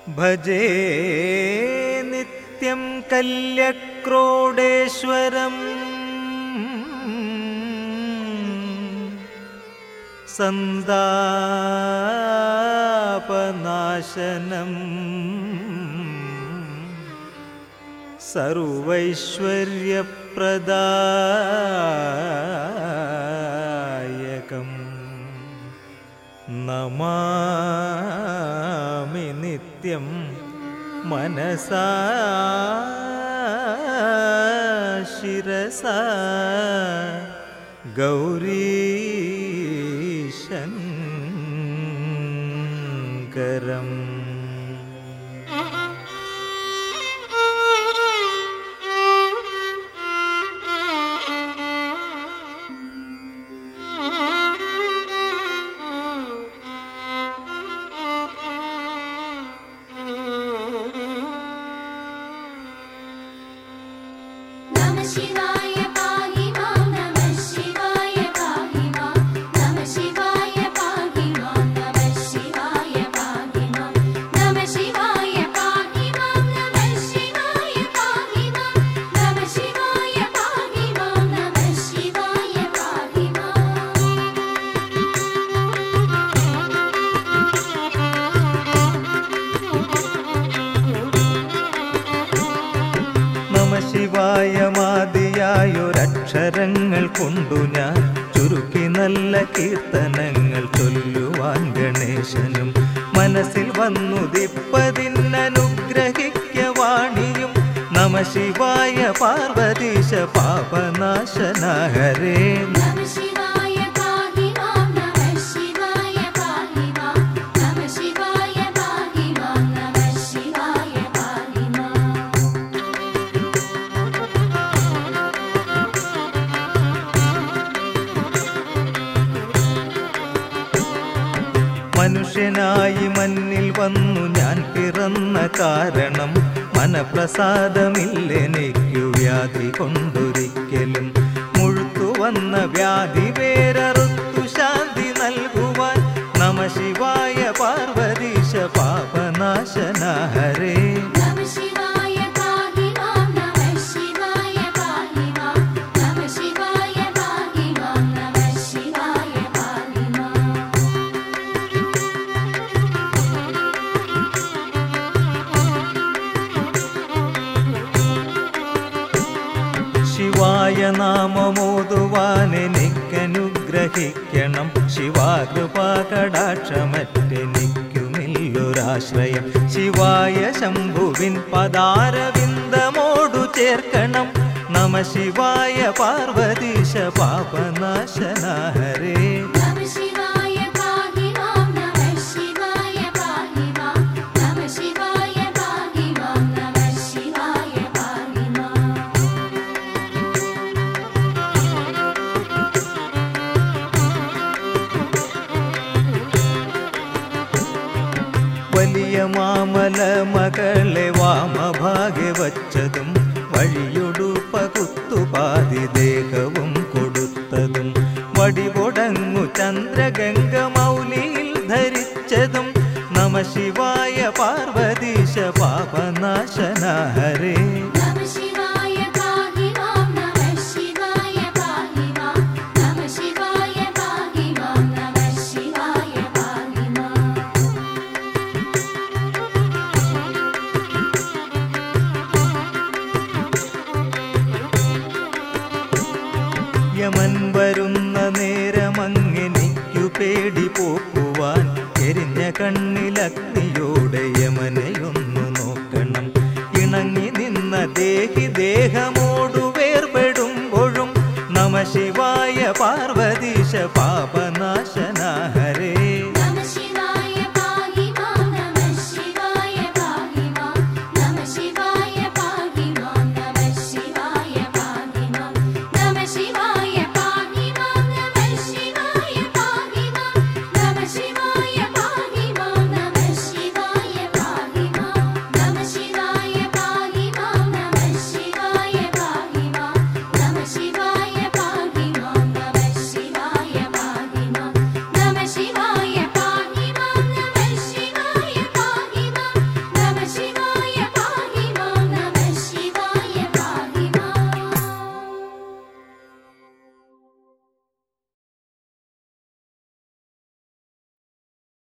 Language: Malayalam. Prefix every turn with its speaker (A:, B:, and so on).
A: ഭജേ നിത്യം കല്യക്രോഡേശ്വരം സന്താപനാശനം സർവൈശ്വര്യപ്രദായകം നമാമി നിത്യം മനസാ ശിരസാ ഗൗരീശങ്കരം.
B: शिवाय पाहि मां नमः शिवाय पाहि मां नमः शिवाय पाहि मां नमः शिवाय पाहि मां नमः शिवाय पाहि मां नमः शिवाय पाहि मां नमः शिवाय पाहि मां नमः शिवाय पाहि
A: നമഃ ശിവായ മാദിയായൊരക്ഷരങ്ങൾ കൊണ്ടു ഞാൻ ചുരുക്കി നല്ല കീർത്തനങ്ങൾ ചൊല്ലുവാൻ ഗണേശനും മനസ്സിൽ വന്നുദിപ്പതിന്നനുഗ്രഹിക്ക വാണിയും. നമഃ ശിവായ പാർവതീശ പാപനാശന ഹരേ.
B: नमः शिवाय पाहि मां नमः शिवाय पाहि मां नमः शिवाय पाहि मां नमः शिवाय पाहि मां.
A: മനുഷ്യനായി മണ്ണിൽ വന്നു ഞാൻ പിറന്ന കാരണം മനപ്രസാദമില്ലെനിക്കു വ്യാധി കൊണ്ടൊരിക്കലും. മുഴുത്തു വന്ന വ്യാധി വേരറുത്തു ശാന്തി നൽകുവാൻ. നമഃ ശിവായ പാർവതീശ പാപനാശന ഹരേ.
B: नमः शिवाय पाहि मां नमः शिवाय पाहि मां नमः शिवाय पाहि मां नमः शिवाय पाहि मां.
A: ശിവായ നാമമോതുവാനെനിക്കനുഗ്രഹിക്കണം. ശിവാകൃപാകടാക്ഷമറ്റെനിക്കുമില്ലൊരാശ്രയം. ശിവായ ശംഭുവിൻ പദാരവിന്ദമോടു ചേർക്കണം. നമഃ ശിവായ പാർവതീശ പാപനാശന ഹരേ.
B: नमः शिवाय पाहि मां नमः शिवाय पाहि मां नमः शिवाय पाहि मां नमः शिवाय पाहि मां.
A: വലിയ മാമല മകളെ വാമഭാഗെ വച്ചതും വഴിയൊടു പകുത്തുപാതി ദേഹവും കൊടുത്തതും വടിപൊടങ്ങു ചന്ദ്രഗംഗ മൗലിയിൽ ധരിച്ചതും. നമഃ ശിവായ പാർവതീശ പാപനാശന ഹരേ.
B: नमः शिवाय पाहि मां नमः शिवाय पाहि मां नमः शिवाय पाहि मां नमः शिवाय पाहि मां.
A: യമൻ വരുന്ന നേരമങ്ങെനിക്കു പേടി പോക്കുവാൻ എരിഞ്ഞ കണ്ണിലഗ്നിയോടെ യമനെയൊന്നു നോക്കണം. ഇണങ്ങി നിന്ന ദേഹി ദേഹമോടു വേർപെടുമ്പോഴും. നമഃ ശിവായ പാർവതീശ പാപനാശന